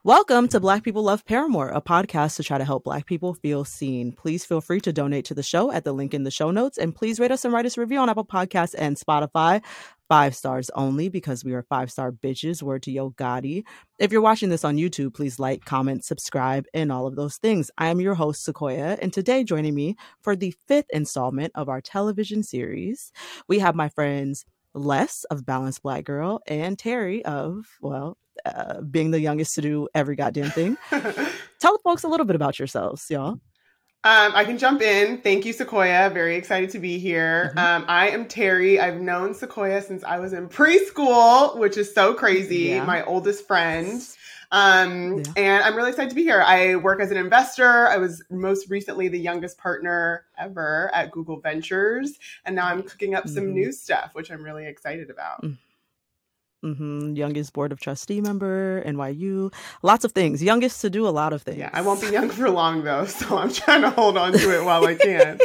Welcome to Black People Love Paramore, a podcast to try to help Black people feel seen. Please feel free to donate to the show at the link in the show notes, and please rate us and write us a review on Apple Podcasts and Spotify. 5 stars only, because we are 5-star bitches. Word to Yo Gotti. If you're watching this on YouTube, please like, comment, subscribe, and all of those things. I am your host, Sequoia, and today joining me for the 5th installment of our television series, we have my friends Les of Balanced Black Girl and Terry of, being the youngest to do every goddamn thing. Tell the folks a little bit about yourselves, y'all. I can jump in. Thank you, Sequoia. Very excited to be here. I am Terry. I've known Sequoia since I was in preschool, which is so crazy. My oldest friend. And I'm really excited to be here. I work as an investor. I was most recently the youngest partner ever at Google Ventures. And now I'm cooking up some new stuff, which I'm really excited about. Youngest board of trustee member, NYU, lots of things. Youngest to do a lot of things. Yeah, I won't be young for long though, so I'm trying to hold on to it while I can.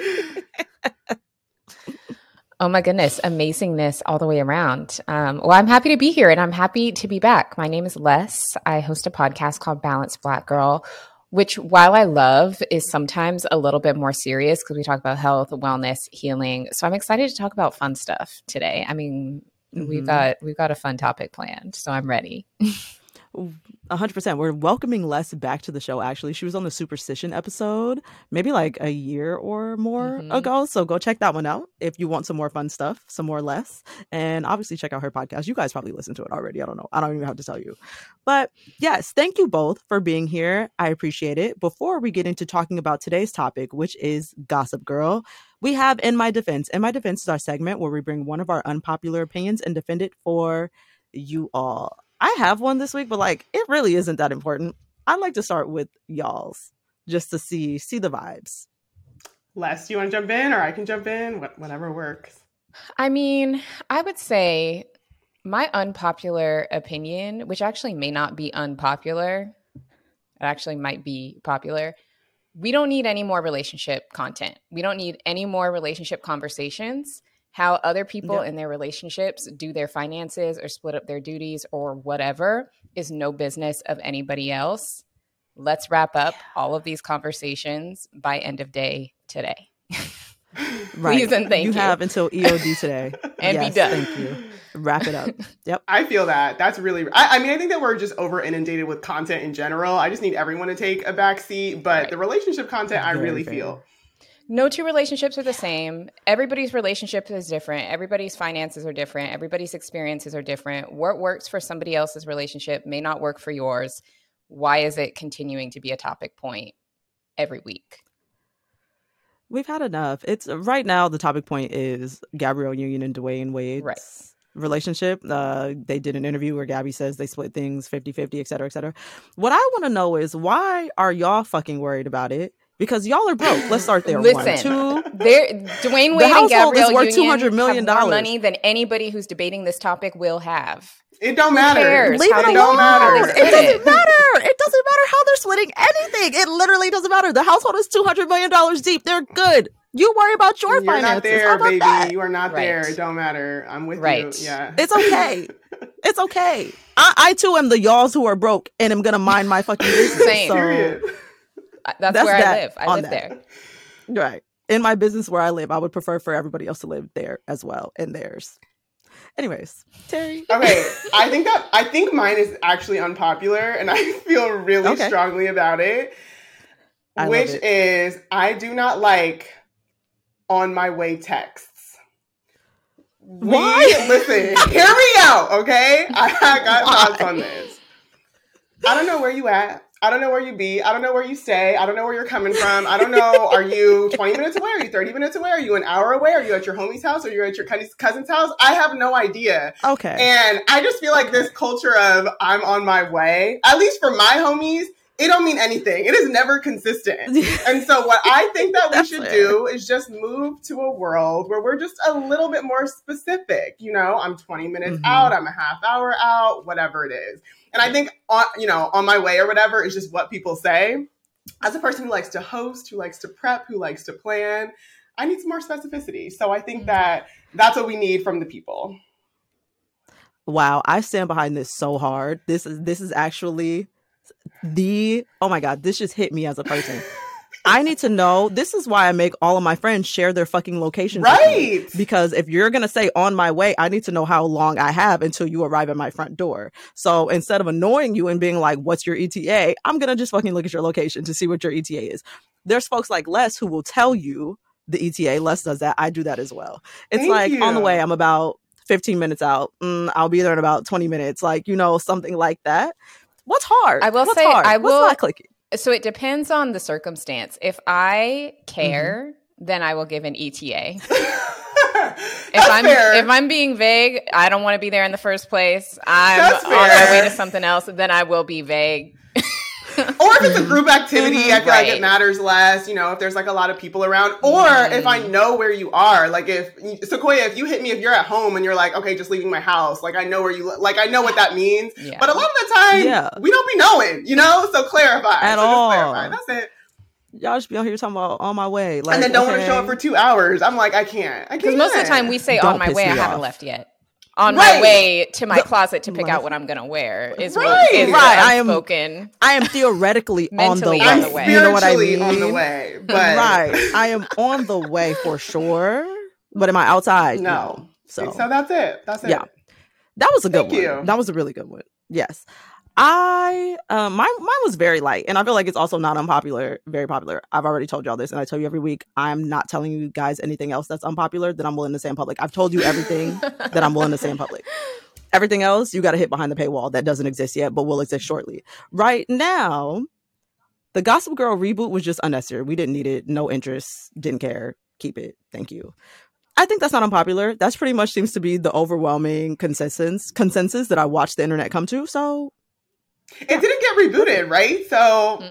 Oh my goodness, amazingness all the way around. Well, I'm happy to be here and I'm happy to be back. My name is Les. I host a podcast called Balanced Black Girl, which, while I love, is sometimes a little bit more serious because we talk about health, wellness, healing. So I'm excited to talk about fun stuff today. I mean, we've got a fun topic planned, so I'm ready. 100%. We're welcoming Les back to the show. Actually, she was on the Superstition episode maybe like a year or more ago, so go check that one out if you want some more fun stuff, some more Les, and obviously check out her podcast. You guys probably listened to it already. I don't know, I don't even have to tell you, but yes, thank you both for being here. I appreciate it. Before we get into talking about today's topic, which is Gossip Girl, we have In My Defense. In My Defense is our segment where we bring one of our unpopular opinions and defend it for you all. I have one this week, but like it really isn't that important. I'd like to start with y'all's just to see the vibes. Les, do you want to jump in or I can jump in? Whatever works. I mean, I would say my unpopular opinion, which actually may not be unpopular, it actually might be popular. We don't need any more relationship content. We don't need any more relationship conversations. How other people in their relationships do their finances or split up their duties or whatever is no business of anybody else. Let's wrap up all of these conversations by end of day today. Please and thank you. You have until EOD today. And be done. Thank you. Wrap it up. Yep. I feel that. That's really, I mean, I think that we're just over inundated with content in general. I just need everyone to take a back seat, but the relationship content, I really feel. No two relationships are the same. Everybody's relationship is different. Everybody's finances are different. Everybody's experiences are different. What works for somebody else's relationship may not work for yours. Why is it continuing to be a topic point every week? We've had enough. It's right now the topic point is Gabrielle Union and Dwayne Wade's relationship. They did an interview where Gabby says they split things 50-50, et cetera, et cetera. What I want to know is why are y'all fucking worried about it? Because y'all are broke. Let's start there. Listen, Dwayne Wade and Gabrielle worth Union $200 million. have more money than anybody who's debating this topic will have. It don't matter. Leave it alone. It doesn't matter. It doesn't matter how they're splitting anything. It literally doesn't matter. The household is $200 million deep. They're good. You worry about your finances. You're not there, baby. That? You are not there. It don't matter. I'm with you. Yeah. It's okay. It's okay. I too am the y'alls who are broke and am gonna mind my fucking business. Same. So. That's where I live. I live there. Right. In my business where I live, I would prefer for everybody else to live there as well, and theirs. Anyways, Terry. Okay, I think mine is actually unpopular, and I feel really strongly about it. Which is, I do not like on my way texts. Why? Listen, hear me out, okay? I got thoughts on this. I don't know where you at. I don't know where you be. I don't know where you stay. I don't know where you're coming from. I don't know. Are you 20 minutes away? Are you 30 minutes away? Are you an hour away? Are you at your homie's house? Or you're at your cousin's house? I have no idea. Okay. And I just feel like this culture of I'm on my way, at least for my homies, it don't mean anything. It is never consistent. And so what I think that we should do is just move to a world where we're just a little bit more specific. You know, I'm 20 minutes out, I'm a half hour out, whatever it is. And I think, on my way or whatever is just what people say. As a person who likes to host, who likes to prep, who likes to plan, I need some more specificity. So I think that that's what we need from the people. Wow, I stand behind this so hard. This is actually Oh my God, this just hit me as a person. I need to know. This is why I make all of my friends share their fucking locations. Right. Because if you're going to say on my way, I need to know how long I have until you arrive at my front door. So instead of annoying you and being like, what's your ETA? I'm going to just fucking look at your location to see what your ETA is. There's folks like Les who will tell you the ETA. Les does that. I do that as well. It's Thank like you. on the way, I'm about 15 minutes out. I'll be there in about 20 minutes. Like, something like that. What's hard? I will What's say, hard? What's not clicking? So it depends on the circumstance. If I care, then I will give an ETA. If I'm being vague, I don't want to be there in the first place. I'm on my way to something else, then I will be vague. Or if it's a group activity, I feel like it matters less, if there's like a lot of people around. Or if I know where you are, like Sequoia, if you hit me, if you're at home and you're like, okay, just leaving my house, like I know where you, like I know what that means. Yeah. But a lot of the time, we don't be knowing, so clarify. At all. Just clarify. That's it. Y'all just be on here talking about on my way. Like, and then don't want to show up for 2 hours. I'm like, I can't. Because most of the time we say on my way, I haven't left yet. On my way to my closet to pick out what I'm going to be is unspoken. I am theoretically on the way. I'm you know what I mean? On the way. But I am on the way for sure. But am I outside? No. So that's it. Yeah. That was a good one. That was a really good one. Yes. Mine was very light, and I feel like it's also not unpopular, very popular. I've already told y'all this, and I tell you every week, I'm not telling you guys anything else that's unpopular that I'm willing to say in public. I've told you everything that I'm willing to say in public. Everything else, you got to hit behind the paywall. That doesn't exist yet, but will exist shortly. Right now, the Gossip Girl reboot was just unnecessary. We didn't need it. No interest. Didn't care. Keep it. Thank you. I think that's not unpopular. That's pretty much seems to be the overwhelming consensus that I watched the internet come to. So it didn't get rebooted, right? So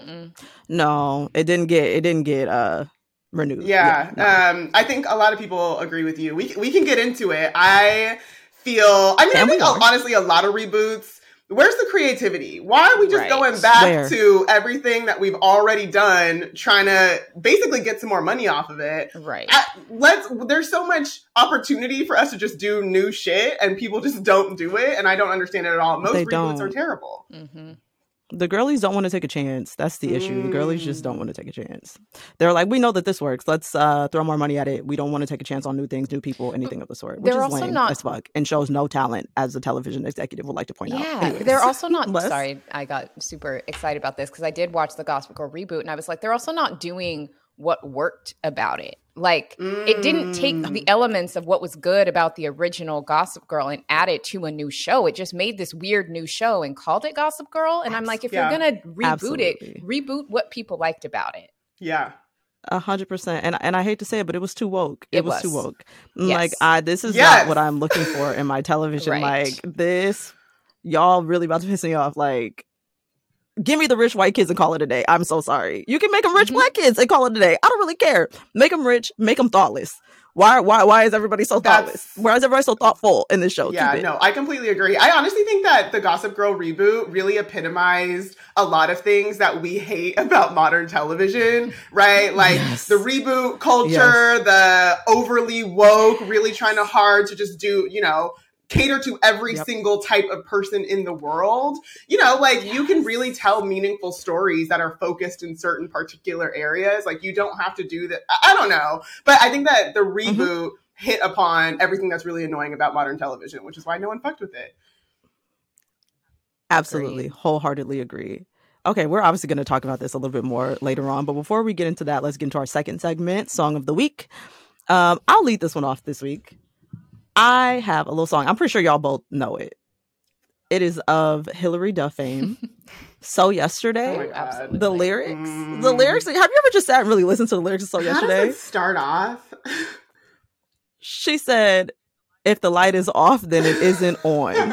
no, it didn't get renewed. Yeah, no. I think a lot of people agree with you. We can get into it. I think honestly a lot of reboots. Where's the creativity? Why are we just going back to everything that we've already done, trying to basically get some more money off of it? Right. There's so much opportunity for us to just do new shit, and people just don't do it, and I don't understand it at all. Most reboots are terrible. Mm-hmm. The girlies don't want to take a chance. That's the issue. The girlies just don't want to take a chance. They're like, we know that this works. Let's throw more money at it. We don't want to take a chance on new things, new people, anything of the sort. Which is lame as fuck and shows no talent, as a television executive would like to point out. Yeah, they're also not. Sorry, I got super excited about this because I did watch the Gossip Girl reboot, and I was like, they're also not doing what worked about it. Like, it didn't take the elements of what was good about the original Gossip Girl and add it to a new show. It just made this weird new show and called it Gossip Girl. And I'm like, if you're going to reboot it, reboot what people liked about it. Yeah. 100%. And I hate to say it, but it was too woke. It was too woke. Yes. Like, this is not what I'm looking for in my television. Right. Like, this, y'all really about to piss me off. Like, give me the rich white kids and call it a day. I'm so sorry. You can make them rich black kids and call it a day. I don't really care. Make them rich. Make them thoughtless. Why is everybody so thoughtless? Why is everybody so thoughtful in this show? Yeah, no, I completely agree. I honestly think that the Gossip Girl reboot really epitomized a lot of things that we hate about modern television, right? Like the reboot culture, the overly woke, really trying hard to just do, cater to every single type of person in the world. You can really tell meaningful stories that are focused in certain particular areas. Like, you don't have to do that. I don't know. But I think that the reboot hit upon everything that's really annoying about modern television, which is why no one fucked with it. Absolutely. Wholeheartedly agree. Okay, we're obviously going to talk about this a little bit more later on. But before we get into that, let's get into our second segment, Song of the Week. I'll lead this one off this week. I have a little song. I'm pretty sure y'all both know it. It is of Hilary Duff fame. So Yesterday. Oh, the lyrics. The lyrics. Have you ever just sat and really listened to the lyrics of So Yesterday? How does it start off? She said, if the light is off, then it isn't on.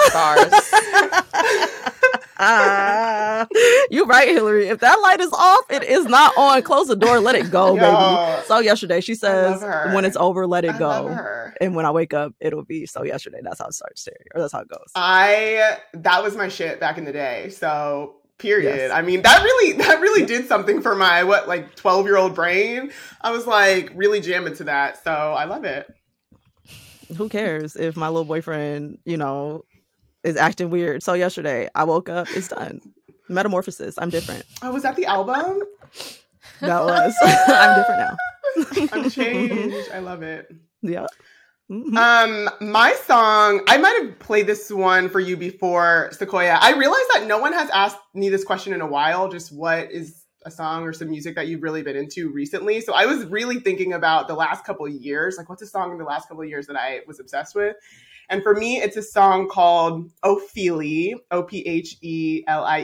You right, Hillary. If that light is off, it is not on. Close the door. Let it go, baby. So Yesterday. She says, when it's over, let it go. And when I wake up, it'll be So Yesterday. That's how it starts, Terry. Or that's how it goes. That was my shit back in the day. So period. Yes. I mean, that really did something for my 12-year-old brain. I was like really jamming to that. So I love it. Who cares if my little boyfriend, is acting weird? So Yesterday, I woke up, it's done. Metamorphosis. I'm different. Oh, was that the album? That was. I'm different now. I'm changed. I love it. Yeah. My song, I might have played this one for you before, Sequoia. I realized that no one has asked me this question in a while. Just what is a song or some music that you've really been into recently? So I was really thinking about the last couple of years. Like, what's a song in the last couple of years that I was obsessed with? And for me, it's a song called Ophelie, Ophelie.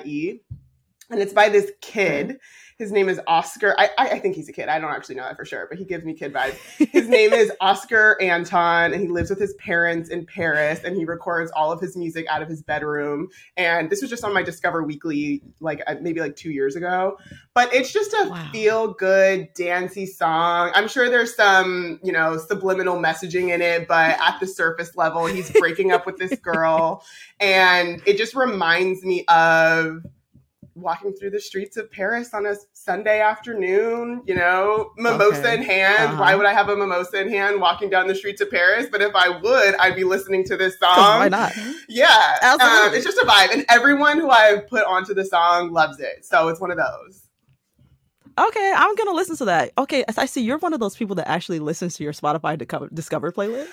And it's by this kid. His name is Oscar. I think he's a kid. I don't actually know that for sure, but he gives me kid vibes. His name is Oscar Anton, and he lives with his parents in Paris, and he records all of his music out of his bedroom. And this was just on my Discover Weekly, maybe 2 years ago. But it's just a feel-good, dancey song. I'm sure there's some, subliminal messaging in it, but at the surface level, he's breaking up with this girl. And it just reminds me of walking through the streets of Paris on a Sunday afternoon, mimosa in hand. Uh-huh. Why would I have a mimosa in hand walking down the streets of Paris? But if I would, I'd be listening to this song. Why not? Yeah. It's just a vibe. And everyone who I've put onto the song loves it. So it's one of those. Okay, I'm going to listen to that. Okay, I see you're one of those people that actually listens to your Spotify Discover playlist.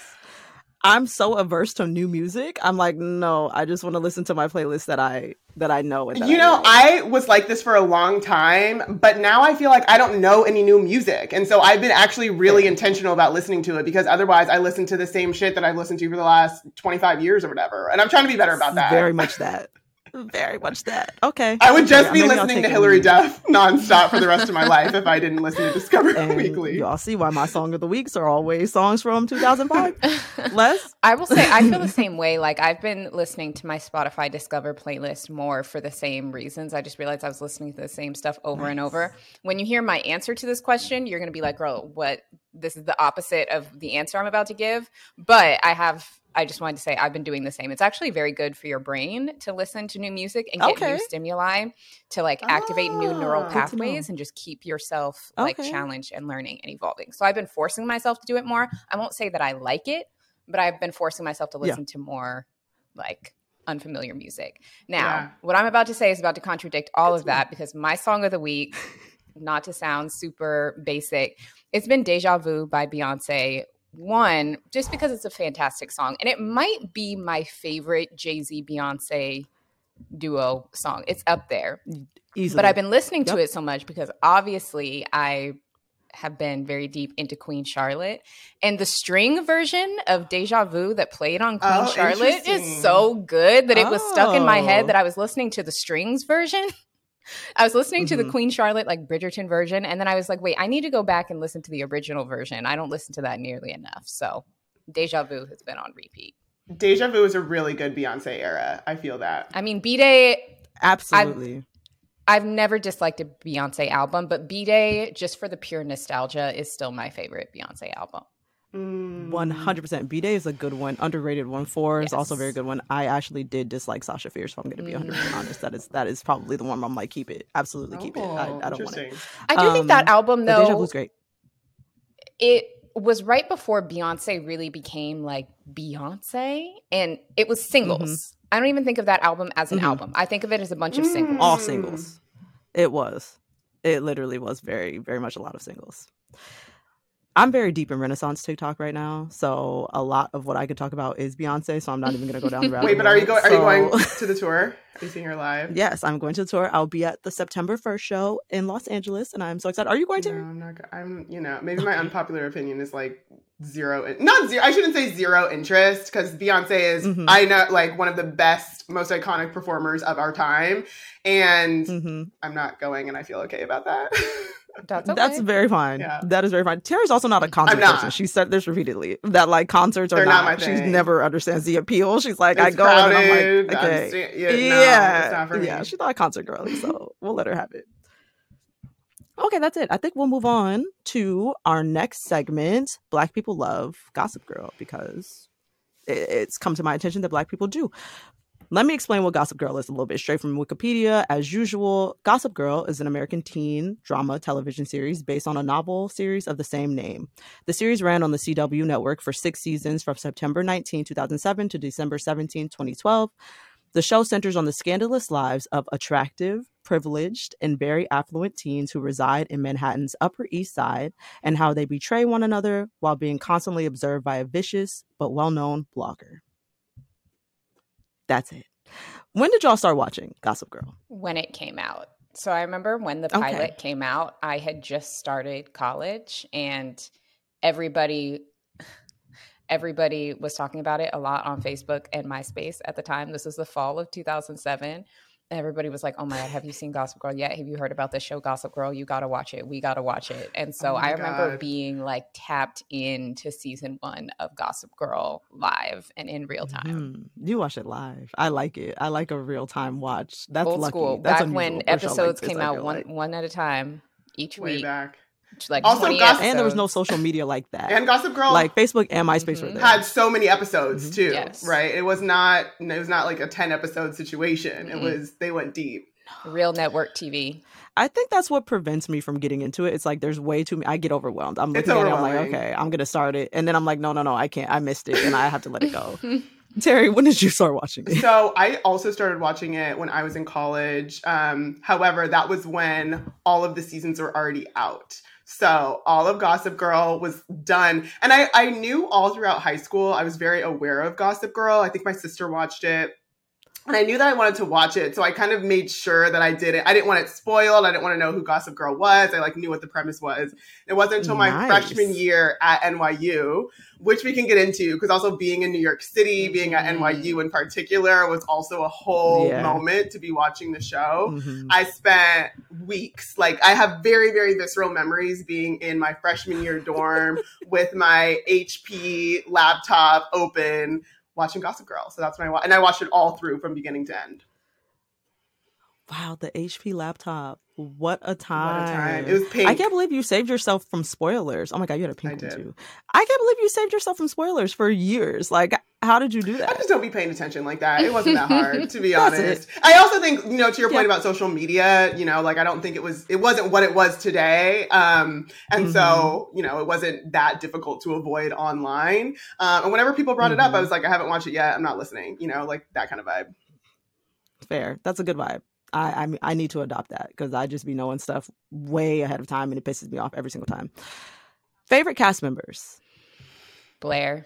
I'm so averse to new music. I'm like, no, I just want to listen to my playlist that I know. And I was like this for a long time, but now I feel like I don't know any new music. And so I've been actually really intentional about listening to it, because otherwise I listen to the same shit that I've listened to for the last 25 years or whatever. And I'm trying to be better about that. Very much that. Very much that. Okay. I would just be listening to Hilary Duff nonstop for the rest of my life if I didn't listen to Discover Weekly. Y'all see why my song of the weeks are always songs from 2005. Les? I will say I feel the same way. Like, I've been listening to my Spotify Discover playlist more for the same reasons. I just realized I was listening to the same stuff over and over. When you hear my answer to this question, you're going to be like, girl, what? This is the opposite of the answer I'm about to give. But I just wanted to say I've been doing the same. It's actually very good for your brain to listen to new music and get new stimuli to activate new neural pathways and just keep yourself challenged and learning and evolving. So I've been forcing myself to do it more. I won't say that I like it, but I've been forcing myself to listen to more unfamiliar music. Now, what I'm about to say is about to contradict all of that, because my song of the week, not to sound super basic, it's been Deja Vu by Beyonce. One, just because it's a fantastic song, and it might be my favorite Jay-Z Beyonce duo song. It's up there. Easily. But I've been listening to it so much because obviously I have been very deep into Queen Charlotte, and the string version of Deja Vu that played on Queen Charlotte is so good that it was stuck in my head that I was listening to the strings version. I was listening to the Queen Charlotte, Bridgerton version, and then I was like, wait, I need to go back and listen to the original version. I don't listen to that nearly enough. So Deja Vu has been on repeat. Deja Vu is a really good Beyonce era. I feel that. I mean, B-Day. Absolutely. I've never disliked a Beyonce album, but B-Day, just for the pure nostalgia, is still my favorite Beyonce album. 100%. B-Day is a good one. Underrated one. 4 is also a very good one. I actually did dislike Sasha Fierce, if I'm going to be 100% honest. That is probably the one where I'm like, keep it. Absolutely keep it. I don't want it. I do think that album, though, Deja Vu's great. It was right before Beyonce really became Beyonce, and it was singles. I don't even think of that album as an album. I think of it as a bunch of singles. All singles. It was. It literally was very, very much a lot of singles. I'm very deep in Renaissance TikTok right now, so a lot of what I could talk about is Beyonce, so I'm not even going to go down the rabbit hole. Wait, but are you going to the tour? Are you seeing her live? Yes, I'm going to the tour. I'll be at the September 1st show in Los Angeles, and I'm so excited. Are you going to? No, I'm not. Maybe my unpopular opinion is zero. Not zero. I shouldn't say zero interest, because Beyonce is, I know, one of the best, most iconic performers of our time, and I'm not going, and I feel okay about that. That's very fine. Yeah. That is very fine. Tara's also not a concert person. She said this repeatedly, that concerts are not my thing. She never understands the appeal. She's like, I go crowded, and I'm like, okay. It's not for me. Yeah, she's not a concert girly, so we'll let her have it. Okay, that's it. I think we'll move on to our next segment. Black people love Gossip Girl because it's come to my attention that Black people do. Let me explain what Gossip Girl is a little bit straight from Wikipedia. As usual, Gossip Girl is an American teen drama television series based on a novel series of the same name. The series ran on the CW network for 6 seasons from September 19, 2007 to December 17, 2012. The show centers on the scandalous lives of attractive, privileged, and very affluent teens who reside in Manhattan's Upper East Side and how they betray one another while being constantly observed by a vicious but well-known blogger. That's it. When did y'all start watching Gossip Girl? When it came out. So I remember when the pilot came out, I had just started college and everybody was talking about it a lot on Facebook and MySpace at the time. This was the fall of 2007. Everybody was like, oh my God, have you seen Gossip Girl yet? Have you heard about this show, Gossip Girl? You got to watch it. We got to watch it. And so I remember being like tapped into season 1 of Gossip Girl live and in real time. You watch it live. I like it. I like a real time watch. That's old lucky. school. That's back when episodes came out one at a time each Way week. Back. Like also, 20 and there was no social media like that. And Gossip Girl, like Facebook and MySpace were there. had so many episodes too, Yes. right? It was not like a 10 episode situation. It was, they went deep. Real network TV. I think that's what prevents me from getting into it. It's like there's way too many. I get overwhelmed. I'm looking at it. I'm like, okay, I'm gonna start it, and then I'm like, no, I can't. I missed it, and I have to let it go. Terry, when did you start watching it? So I also started watching it when I was in college. However, that was when all of the seasons were already out. So all of Gossip Girl was done. And I knew all throughout high school, I was very aware of Gossip Girl. I think my sister watched it. And I knew that I wanted to watch it. So I kind of made sure that I did it. I didn't want it spoiled. I didn't want to know who Gossip Girl was. I like knew what the premise was. It wasn't until my freshman year at NYU, which we can get into, because also being in New York City, being at NYU in particular, was also a whole moment to be watching the show. I spent weeks, like I have very, very visceral memories being in my freshman year dorm with my HP laptop open, watching Gossip Girl. So that's my and I watched it all through from beginning to end. Wow, the HP laptop. What a time. What a time. It was pink. I can't believe you saved yourself from spoilers. Oh my God, you had a pink one too. I can't believe you saved yourself from spoilers for years. Like, how did you do that? I just don't be paying attention like that. It wasn't that hard, to be honest. I also think, to your point about social media, like I don't think it wasn't what it was today. And so, it wasn't that difficult to avoid online. And whenever people brought it up, I was like, I haven't watched it yet. I'm not listening, like that kind of vibe. Fair. That's a good vibe. I need to adopt that because I just be knowing stuff way ahead of time and it pisses me off every single time. Favorite cast members? Blair.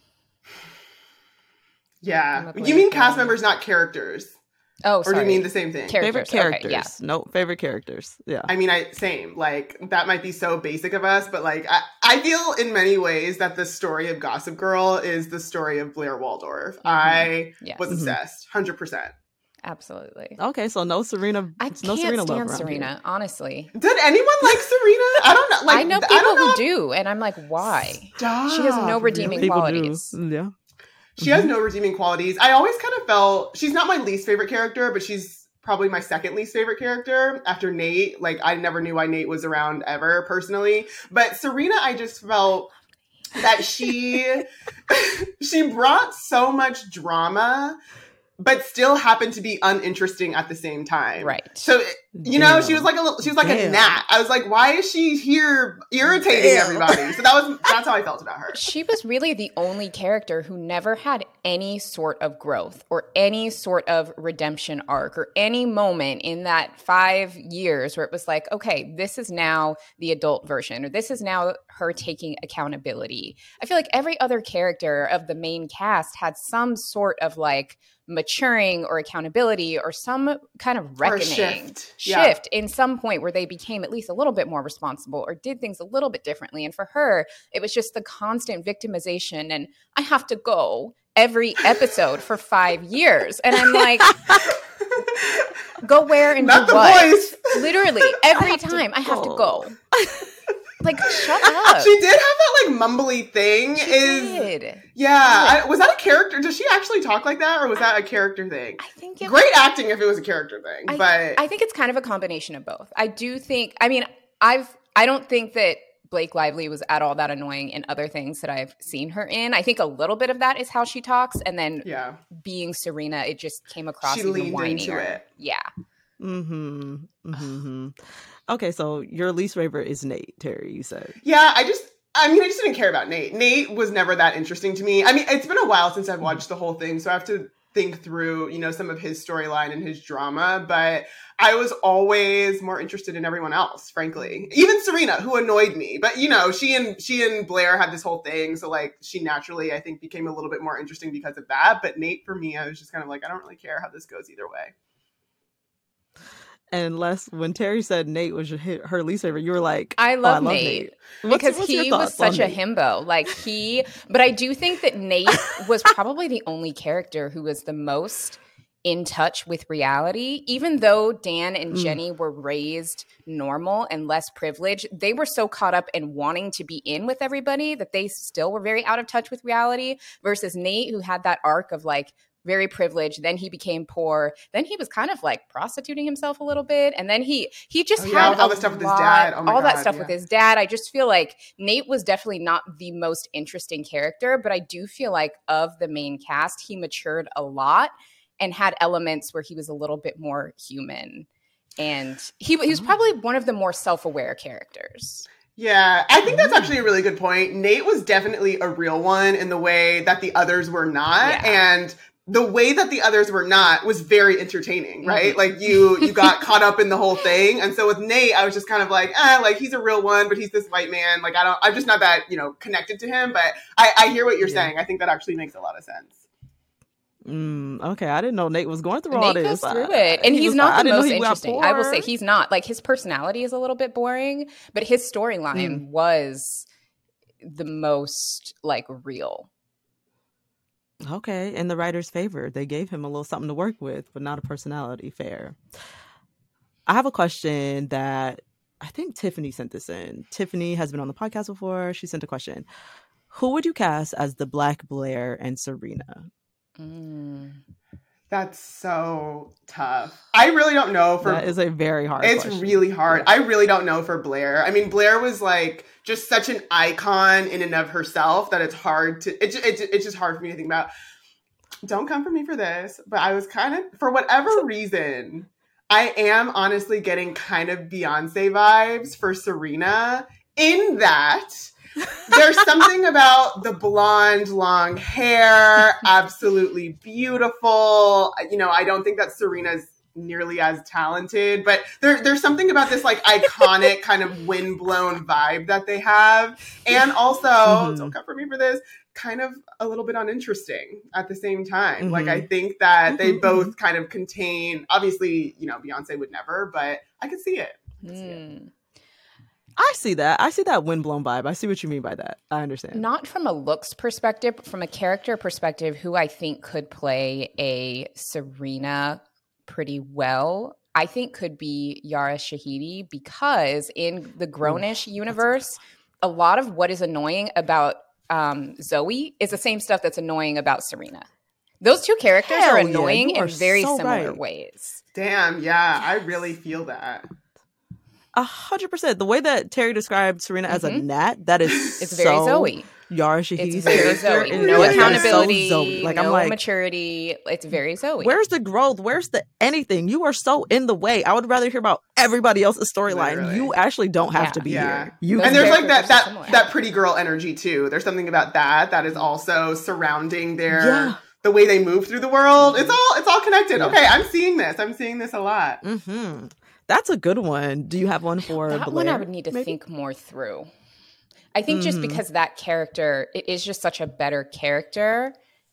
Yeah. You mean cast members, not characters? Oh, sorry. Or do you mean the same thing? Favorite characters. Okay, yeah. No, favorite characters. Yeah. I mean, same. Like, that might be so basic of us, but like, I feel in many ways that the story of Gossip Girl is the story of Blair Waldorf. I was obsessed. 100%. Absolutely. Okay, so no Serena. I can't Serena stand Serena, honestly. Did anyone like Serena? I don't know. Like, I know people who do, and I'm like, why? Stop. She has no redeeming qualities. Yeah. She has no redeeming qualities. I always kind of felt she's not my least favorite character, but she's probably my second least favorite character after Nate. Like, I never knew why Nate was around ever, personally. But Serena, I just felt that she brought so much drama, but still happened to be uninteresting at the same time. Right. So, she was like a gnat. I was like, why is she here irritating everybody? So that's how I felt about her. She was really the only character who never had any sort of growth or any sort of redemption arc or any moment in that 5 years where it was like, okay, this is now the adult version, or this is now her taking accountability. I feel like every other character of the main cast had some sort of like maturing or accountability or some kind of reckoning shift in some point where they became at least a little bit more responsible or did things a little bit differently. And for her, it was just the constant victimization and I have to go every episode for 5 years. And I'm like, go where and not do the what? Voice. Literally every time I have to go. Like, shut up. She did have that, like, mumbly thing. She did. Yeah. Was that a character? Does she actually talk like that, or was that a character thing? I think Great acting if it was a character thing, but... I think it's kind of a combination of both. I do think... I mean, I don't think that Blake Lively was at all that annoying in other things that I've seen her in. I think a little bit of that is how she talks, and then being Serena, it just came across even leaned whinier. Into it. Yeah. Okay, so your least favorite is Nate, Terry, you said. Yeah, I just didn't care about Nate. Nate was never that interesting to me. I mean, it's been a while since I've watched the whole thing, so I have to think through, you know, some of his storyline and his drama, but I was always more interested in everyone else, frankly. Even Serena, who annoyed me, but you know, she and Blair had this whole thing, so like she naturally, I think, became a little bit more interesting because of that. But Nate, for me, I was just kind of like, I don't really care how this goes either way. And Les, when Terry said Nate was her least favorite, you were like, I love Nate. Because what's he was such a himbo. Like but I do think that Nate was probably the only character who was the most in touch with reality. Even though Dan and Jenny were raised normal and less privileged, they were so caught up in wanting to be in with everybody that they still were very out of touch with reality, versus Nate, who had that arc of like very privileged, then he became poor, then he was kind of like prostituting himself a little bit, and then he just had all the stuff with his dad. Oh my God, that stuff with his dad. I just feel like Nate was definitely not the most interesting character, but I do feel like of the main cast, he matured a lot and had elements where he was a little bit more human, and he was probably one of the more self-aware characters. Yeah, I think that's actually a really good point. Nate was definitely a real one in the way that the others were not, and the way that the others were not was very entertaining, right? Like you got caught up in the whole thing. And so with Nate, I was just kind of like, like he's a real one, but he's this white man. Like I'm just not that, you know, connected to him, but I hear what you're saying. I think that actually makes a lot of sense. Okay, I didn't know Nate was going through all this. Nate goes through it, and he's not the most interesting. I will say he's not. Like his personality is a little bit boring, but his storyline was the most like real. Okay, in the writer's favor, they gave him a little something to work with, but not a personality. Fair. I have a question that I think Tiffany sent this in. Tiffany has been on the podcast before. She sent a question. Who would you cast as the Black Blair and Serena? That's so tough. I really don't know. That is a very hard question. It's really hard. I really don't know for Blair. I mean, Blair was like just such an icon in and of herself that it's hard to, it's just hard for me to think about. Don't come for me for this, but I was kind of, for whatever reason, I am honestly getting kind of Beyonce vibes for Serena, in that there's something about the blonde, long hair, absolutely beautiful. You know, I don't think that Serena's nearly as talented, but there's something about this like iconic kind of windblown vibe that they have. And also, don't come for me for this, kind of a little bit uninteresting at the same time. Like, I think that they both kind of contain, obviously, you know, Beyonce would never, but I could see it. I see that. I see that windblown vibe. I see what you mean by that. I understand. Not from a looks perspective, but from a character perspective, who I think could play a Serena pretty well, I think could be Yara Shahidi, because in the Grownish universe, a lot of what is annoying about Zoe is the same stuff that's annoying about Serena. Those two characters are annoying in very similar ways. Damn, yeah, I really feel that. 100%. The way that Terry described Serena as a gnat, that is it's very Zoe. Yara Shahidi's it's very Zoe. No accountability, so Zoe. Like, no I'm like, maturity. It's very Zoe. Where's the growth? Where's the anything? You are so in the way. I would rather hear about everybody else's storyline. You actually don't have to be here. And there's like that pretty girl energy too. There's something about that is also surrounding their the way they move through the world. It's all connected. Okay, I'm seeing this a lot. That's a good one. Do you have one for that Blair? One I would need to think more through. I think just because that character, it is just such a better character.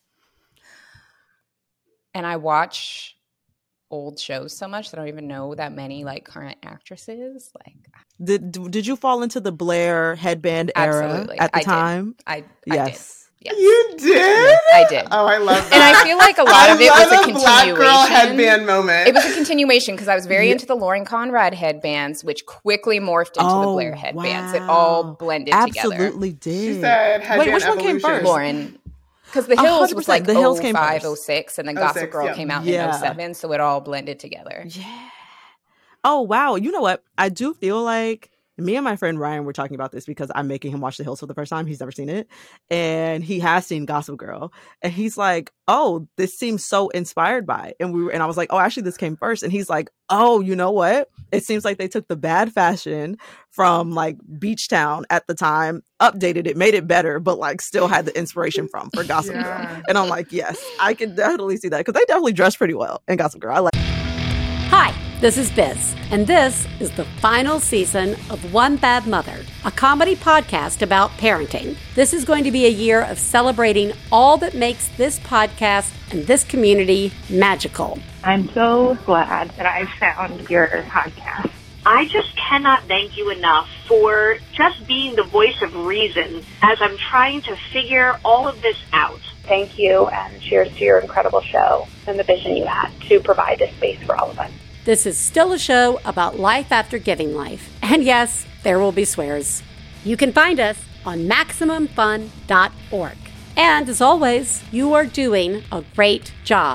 And I watch old shows so much that I don't even know that many like current actresses. Like, did you fall into the Blair headband era at the time? I did. Yes. You did? I did. Oh, I love that. And I feel like a lot of it was a continuation. Black girl headband moment. It was a continuation because I was very into the Lauren Conrad headbands, which quickly morphed into the Blair headbands. It all blended together. Absolutely did. She said headband Wait, which one came first? Lauren. Because The Hills was like the Hills came 05, first. 06, and then Gossip Girl came out in 07, so it all blended together. Yeah. Oh, wow. You know what? I do feel like Me and my friend Ryan were talking about this because I'm making him watch The Hills for the first time. He's never seen it. And he has seen Gossip Girl. And he's like, oh, this seems so inspired by. And I was like, oh, actually, this came first. And he's like, oh, you know what? It seems like they took the bad fashion from like Beach Town at the time, updated it, made it better, but like still had the inspiration for Gossip Girl. And I'm like, yes, I can definitely see that because they definitely dress pretty well in Gossip Girl. I like. Hi, this is Biz, and this is the final season of One Bad Mother, a comedy podcast about parenting. This is going to be a year of celebrating all that makes this podcast and this community magical. I'm so glad that I found your podcast. I just cannot thank you enough for just being the voice of reason as I'm trying to figure all of this out. Thank you, and cheers to your incredible show and the vision you had to provide this space for all of us. This is still a show about life after giving life. And yes, there will be swears. You can find us on MaximumFun.org. And as always, you are doing a great job.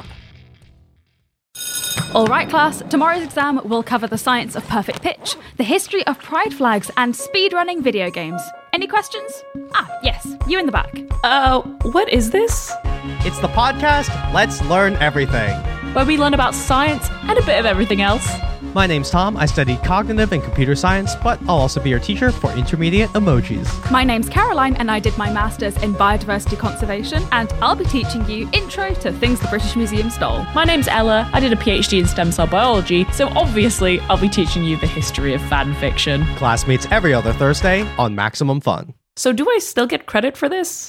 All right, class, tomorrow's exam will cover the science of perfect pitch, the history of pride flags, and speedrunning video games. Any questions? Yes, you in the back. What is this? It's the podcast Let's Learn Everything, where we learn about science and a bit of everything else. My name's Tom. I study cognitive and computer science, but I'll also be your teacher for intermediate emojis. My name's Caroline, and I did my master's in biodiversity conservation, and I'll be teaching you intro to things the British Museum stole. My name's Ella. I did a PhD in stem cell biology, so obviously I'll be teaching you the history of fan fiction. Class meets every other Thursday on Maximum Fun. So do I still get credit for this?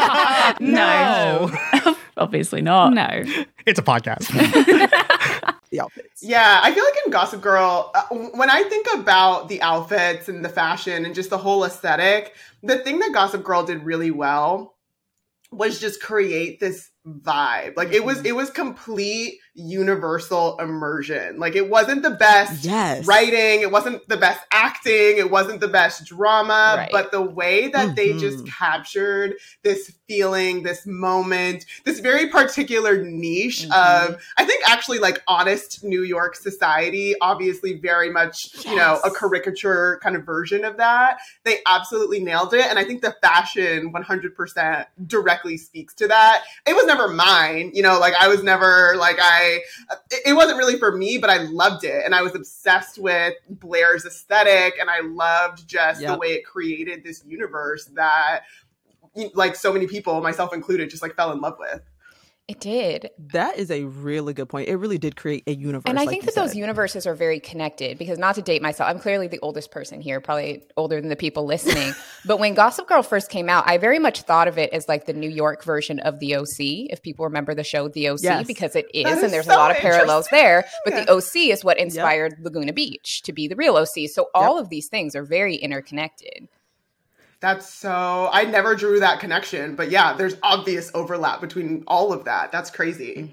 No. Obviously not. No. It's a podcast. The outfits. Yeah, I feel like in Gossip Girl, when I think about the outfits and the fashion and just the whole aesthetic, the thing that Gossip Girl did really well was just create this vibe. Like it was complete universal immersion. Like it wasn't the best writing, it wasn't the best acting, it wasn't the best drama, but the way that they just captured this feeling, this moment, this very particular niche of, I think actually like honest New York society, obviously very much, you know, a caricature kind of version of that. They absolutely nailed it. And I think the fashion 100% directly speaks to that. It was never mine, you know, like I was never like, it wasn't really for me, but I loved it. And I was obsessed with Blair's aesthetic. And I loved just the way it created this universe that like so many people, myself included, just like fell in love with. It did. That is a really good point. It really did create a universe. And I think that those universes are very connected because, not to date myself, I'm clearly the oldest person here, probably older than the people listening. But when Gossip Girl first came out, I very much thought of it as like the New York version of The OC, if people remember the show The OC, because it is, and there's a lot of parallels there. But The OC is what inspired Laguna Beach to be the real OC. So all of these things are very interconnected. That's so, I never drew that connection, but yeah, there's obvious overlap between all of that. That's crazy.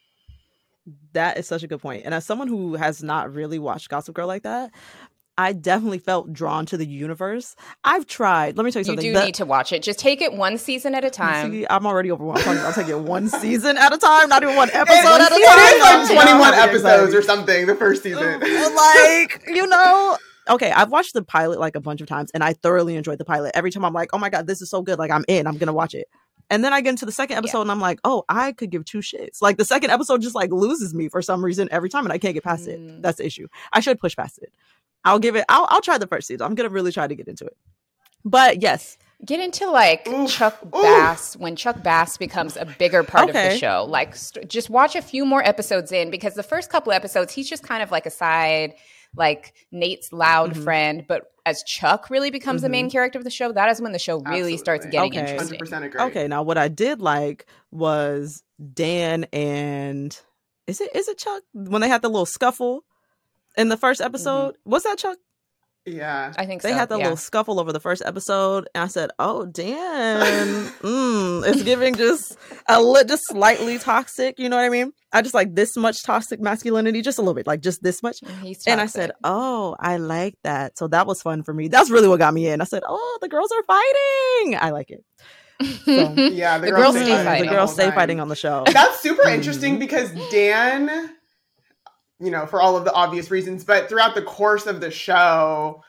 That is such a good point. And as someone who has not really watched Gossip Girl like that, I definitely felt drawn to the universe. I've tried. Let me tell you something. You do need to watch it. Just take it one season at a time. See, I'm already overwhelmed. I'll take it one season at a time, not even one episode at a time. It is like 21 episodes or something, the first season. Like, you know... Okay, I've watched the pilot like a bunch of times and I thoroughly enjoyed the pilot. Every time I'm like, oh my God, this is so good. Like I'm in, I'm going to watch it. And then I get into the second episode and I'm like, oh, I could give two shits. Like the second episode just like loses me for some reason every time and I can't get past it. That's the issue. I should push past it. I'll try the first season. I'm going to really try to get into it. But yes. Get into like Chuck Bass when Chuck Bass becomes a bigger part of the show. Like just watch a few more episodes in because the first couple episodes, he's just kind of like a side, like Nate's loud friend. But as Chuck really becomes the main character of the show, that is when the show really starts getting interesting. 100% agree. Okay, now what I did like was Dan and is it Chuck? When they had the little scuffle in the first episode. Was that Chuck? Yeah, I think so. They had that little scuffle over the first episode, and I said, "Oh, Dan, it's giving just just slightly toxic." You know what I mean? I just like this much toxic masculinity, just a little bit, like just this much. And I said, "Oh, I like that." So that was fun for me. That's really what got me in. I said, "Oh, the girls are fighting. I like it." So, yeah, the girls stay fighting. The girls stay fighting on the show. That's super interesting because Dan, you know, for all of the obvious reasons, but throughout the course of the show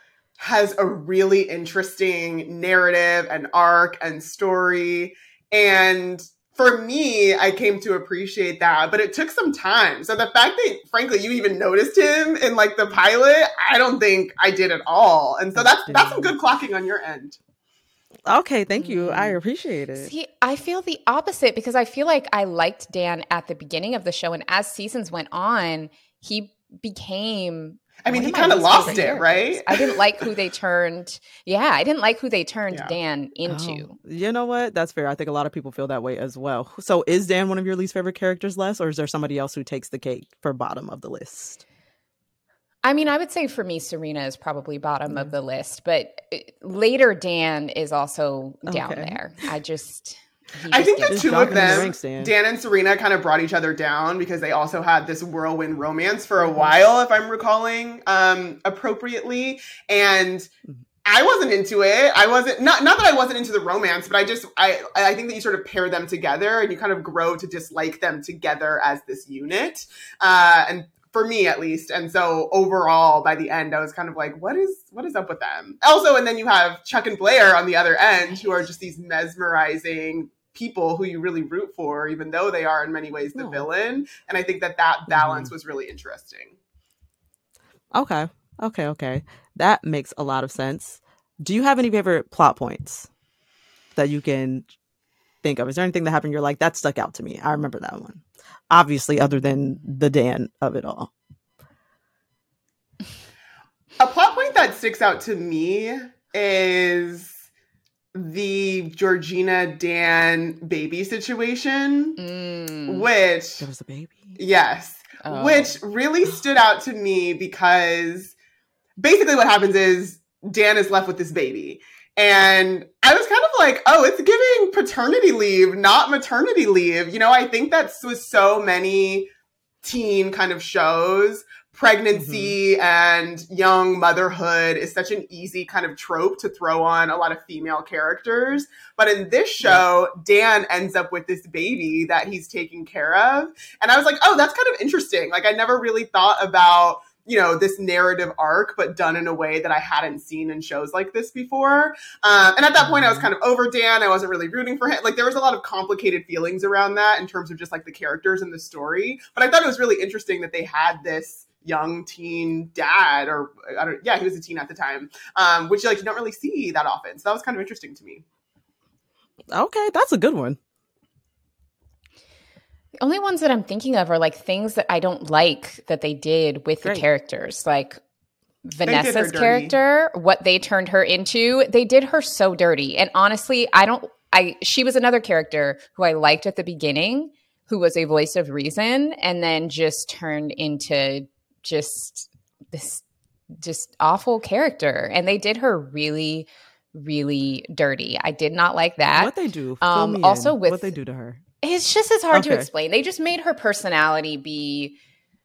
has a really interesting narrative and arc and story. And for me, I came to appreciate that, but it took some time. So the fact that, frankly, you even noticed him in like the pilot, I don't think I did at all. And so that's some good clocking on your end. Okay, thank you. I appreciate it. See, I feel the opposite because I feel like I liked Dan at the beginning of the show, and as seasons went on, he became. I mean, he kind of lost it, right? I didn't like who they turned. Yeah, I didn't like who they turned Dan into. Oh, you know what? That's fair. I think a lot of people feel that way as well. So, is Dan one of your least favorite characters, Les, or is there somebody else who takes the cake for bottom of the list? I mean, I would say for me, Serena is probably bottom of the list, but later Dan is also down there. I think the two of them, Dan and Serena, kind of brought each other down because they also had this whirlwind romance for a while, if I'm recalling appropriately. And I wasn't into it. I wasn't, not that I wasn't into the romance, but I think that you sort of pair them together and you kind of grow to dislike them together as this unit. And for me, at least. And so overall, by the end, I was kind of like, what is up with them? Also, and then you have Chuck and Blair on the other end, who are just these mesmerizing people who you really root for, even though they are in many ways the villain. And I think that balance was really interesting. Okay. That makes a lot of sense. Do you have any favorite plot points that you can think of? Is there anything that happened you're like, that stuck out to me? I remember that one. Obviously, other than the Dan of it all. A plot point that sticks out to me is the Georgina Dan baby situation, which there was a baby. Yes, which really stood out to me because basically what happens is Dan is left with this baby. And I was kind of like, oh, it's giving paternity leave, not maternity leave. You know, I think that's with so many teen kind of shows, pregnancy and young motherhood is such an easy kind of trope to throw on a lot of female characters. But in this show, Dan ends up with this baby that he's taking care of. And I was like, oh, that's kind of interesting. Like, I never really thought about, you know, this narrative arc, but done in a way that I hadn't seen in shows like this before. And at that point, I was kind of over Dan. I wasn't really rooting for him. Like, there was a lot of complicated feelings around that in terms of just like the characters and the story. But I thought it was really interesting that they had this young teen dad, or he was a teen at the time, which like you don't really see that often. So that was kind of interesting to me. Okay, that's a good one. The only ones that I'm thinking of are like things that I don't like that they did with the characters. Like Vanessa's character, what they turned her into, they did her so dirty. And honestly, she was another character who I liked at the beginning, who was a voice of reason, and then just turned into just this just awful character. And they did her really, really dirty. I did not like that. What they do? Also with what they do to her. It's hard to explain. They just made her personality be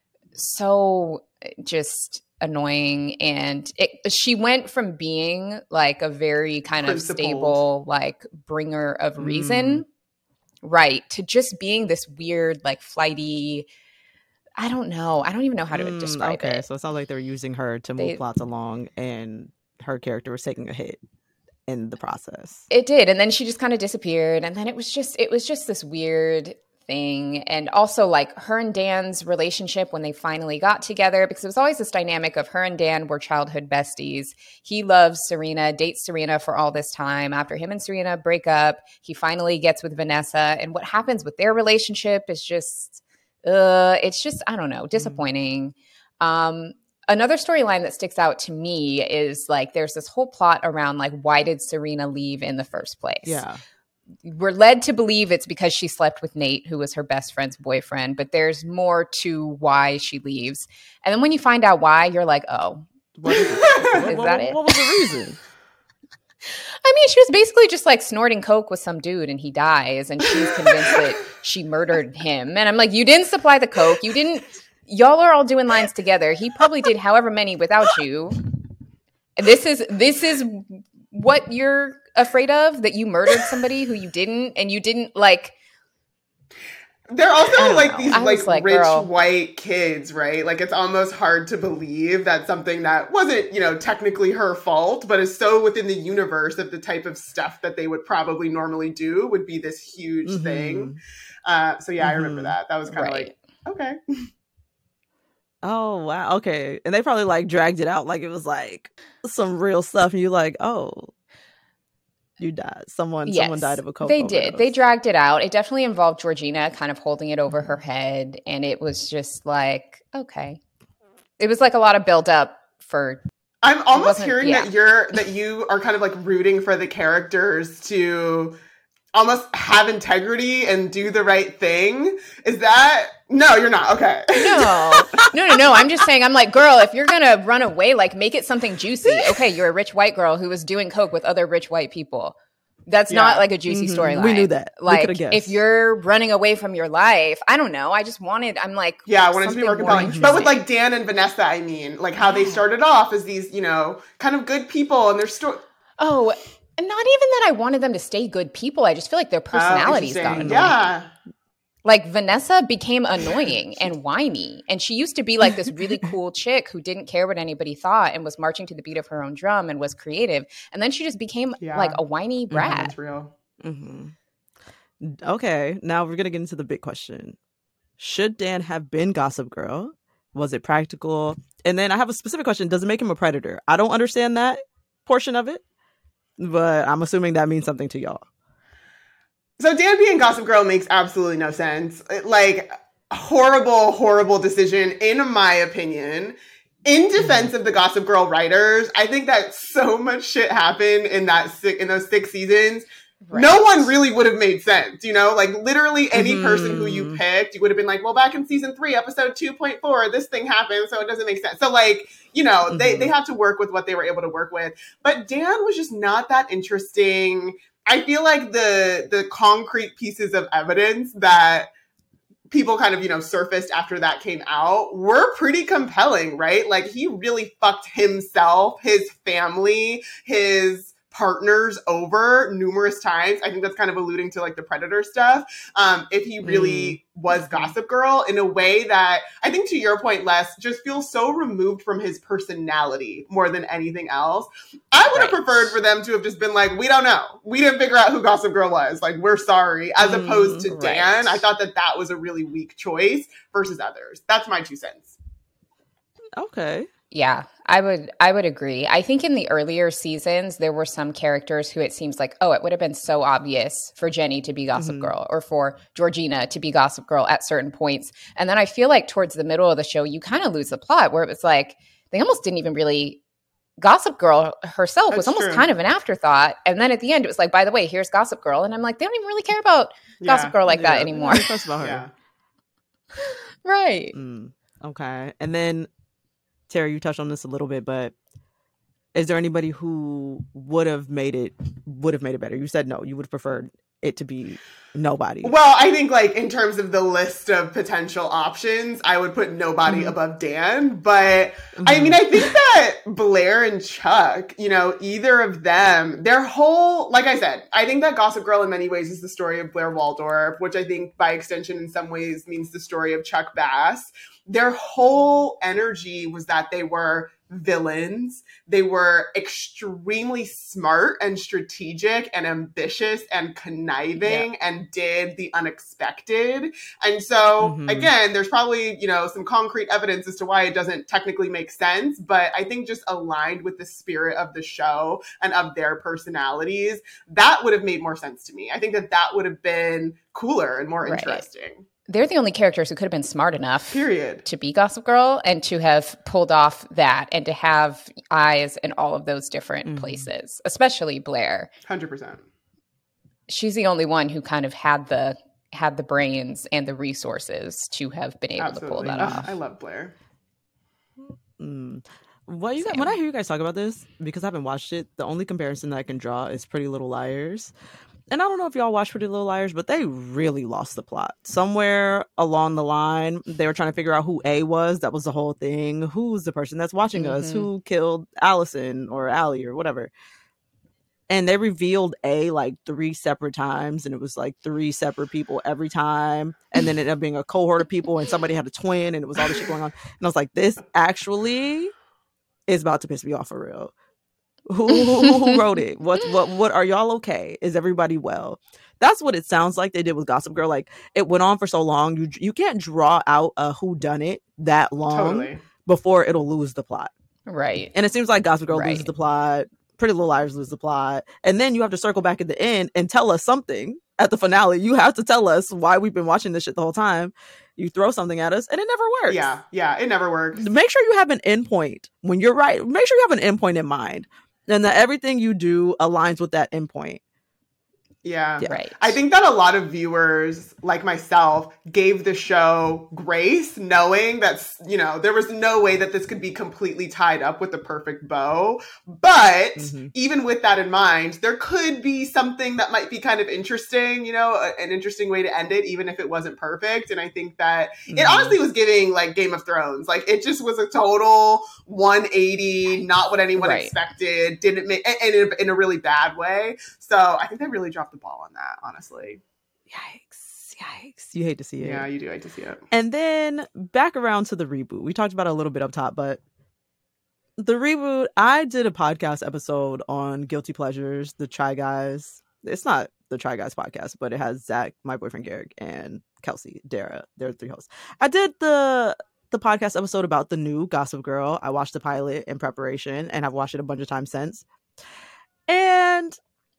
so just annoying. And she went from being like a very kind of stable, like bringer of reason, right, to just being this weird, like flighty, I don't know. I don't even know how to describe it. Okay, so it sounds like they were using her to move plots along and her character was taking a hit in the process. It did. And then she just kind of disappeared. And then it was just this weird thing. And also like her and Dan's relationship when they finally got together, because it was always this dynamic of her and Dan were childhood besties. He loves Serena, dates Serena for all this time. After him and Serena break up, he finally gets with Vanessa. And what happens with their relationship is just, it's just, I don't know, disappointing. Another storyline that sticks out to me is like there's this whole plot around like why did Serena leave in the first place? Yeah. We're led to believe it's because she slept with Nate, who was her best friend's boyfriend, but there's more to why she leaves. And then when you find out why, you're like, oh, what is it? What was the reason? I mean, she was basically just like snorting coke with some dude and he dies and she's convinced that she murdered him. And I'm like, you didn't supply the coke. You didn't. Y'all are all doing lines together. He probably did however many without you. This is what you're afraid of, that you murdered somebody who you didn't, and you didn't like. They're also like these like rich girl. white kids, right? Like it's almost hard to believe that something that wasn't, technically her fault, but is so within the universe of the type of stuff that they would probably normally do would be this huge thing. So yeah, I remember that. That was kind of like, okay. Oh wow, okay. And they probably like dragged it out like it was like some real stuff, and you're like, oh, you died. Someone died of a coke They overdose. did. They dragged it out. It definitely involved Georgina kind of holding it over her head, and it was just like, okay. It was like a lot of build up for. I'm almost hearing that you are kind of like rooting for the characters to almost have integrity and do the right thing. Is that? No, you're not. Okay. No. I'm just saying, I'm like, girl, if you're going to run away, like make it something juicy. Okay, you're a rich white girl who was doing coke with other rich white people. That's not like a juicy storyline. We knew that. Like, if you're running away from your life, I don't know. I wanted to be more compelling. But with like Dan and Vanessa, I mean, like how they started off as these, kind of good people and their story. Oh, and not even that I wanted them to stay good people. I just feel like their personalities got annoying. Yeah. Like Vanessa became annoying and whiny. And she used to be like this really cool chick who didn't care what anybody thought and was marching to the beat of her own drum and was creative. And then she just became like a whiny brat. That's real. Okay, now we're going to get into the big question. Should Dan have been Gossip Girl? Was it practical? And then I have a specific question. Does it make him a predator? I don't understand that portion of it, but I'm assuming that means something to y'all. So Dan being Gossip Girl makes absolutely no sense. Like, horrible, horrible decision, in my opinion. In defense of the Gossip Girl writers, I think that so much shit happened in those 6 seasons. Right. No one really would have made sense, Like, literally any person who you picked, you would have been like, well, back in season 3, episode 2.4, this thing happened, so it doesn't make sense. So, like, they have to work with what they were able to work with. But Dan was just not that interesting. I feel like the concrete pieces of evidence that people kind of, surfaced after that came out were pretty compelling, right? Like he really fucked himself, his family, his partners over numerous times. I think that's kind of alluding to like the predator stuff. If he really was Gossip Girl in a way that I think, to your point, Les, just feels so removed from his personality more than anything else. I would have preferred for them to have just been like, we don't know. We didn't figure out who Gossip Girl was. Like, we're sorry. As opposed to Dan. I thought that was a really weak choice versus others. That's my 2 cents. Okay. Yeah, I would agree. I think in the earlier seasons, there were some characters who it seems like, it would have been so obvious for Jenny to be Gossip Girl or for Georgina to be Gossip Girl at certain points. And then I feel like towards the middle of the show, you kind of lose the plot where it was like, they almost didn't even really, Gossip Girl herself was almost kind of an afterthought. And then at the end, it was like, by the way, here's Gossip Girl. And I'm like, they don't even really care about Gossip Girl like that anymore. About her. Right. Okay. And then, Terry, you touched on this a little bit, but is there anybody who would have made it better? You said no, you would have preferred it to be nobody. Well, I think like in terms of the list of potential options, I would put nobody above Dan. But I mean, I think that Blair and Chuck, either of them, their whole, like I said, I think that Gossip Girl in many ways is the story of Blair Waldorf, which I think by extension in some ways means the story of Chuck Bass. Their whole energy was that they were villains. They were extremely smart and strategic and ambitious and conniving and did the unexpected. And so, again, there's probably, some concrete evidence as to why it doesn't technically make sense. But I think just aligned with the spirit of the show and of their personalities, that would have made more sense to me. I think that would have been cooler and more interesting. They're the only characters who could have been smart enough to be Gossip Girl and to have pulled off that and to have eyes in all of those different places, especially Blair. 100%. She's the only one who kind of had the brains and the resources to have been able to pull that off. I love Blair. When I hear you guys talk about this, because I haven't watched it, the only comparison that I can draw is Pretty Little Liars. And I don't know if y'all watch Pretty Little Liars, but they really lost the plot. Somewhere along the line, they were trying to figure out who A was. That was the whole thing. Who's the person that's watching us? Who killed Allison or Allie or whatever? And they revealed A like 3 separate times, and it was like 3 separate people every time. And then it ended up being a cohort of people, and somebody had a twin, and it was all this shit going on. And I was like, this actually is about to piss me off for real. Who wrote it? What are y'all okay? Is everybody well? That's what it sounds like they did with Gossip Girl. Like, it went on for so long. You can't draw out a whodunit that long before it'll lose the plot. Right. And it seems like Gossip Girl loses the plot. Pretty Little Liars lose the plot. And then you have to circle back at the end and tell us something at the finale. You have to tell us why we've been watching this shit the whole time. You throw something at us and it never works. Yeah, it never works. Make sure you have an endpoint when you're right. Make sure you have an endpoint in mind and that everything you do aligns with that endpoint. Yeah. Right. I think that a lot of viewers, like myself, gave the show grace, knowing that, you know, there was no way that this could be completely tied up with the perfect bow. But even with that in mind, there could be something that might be kind of interesting, you know, an interesting way to end it, even if it wasn't perfect. And I think that it honestly was giving like Game of Thrones. Like, it just was a total 180, not what anyone expected, didn't make, and in a really bad way. So I think they really dropped the ball on that, honestly. Yikes. You hate to see it. Yeah, you do hate to see it. And then back around to the reboot. We talked about it a little bit up top, but the reboot, I did a podcast episode on Guilty Pleasures, the Try Guys. It's not the Try Guys podcast, but it has Zach, my boyfriend Garrick, and Kelsey, Dara. They're 3 hosts. I did the podcast episode about the new Gossip Girl. I watched the pilot in preparation, and I've watched it a bunch of times since. And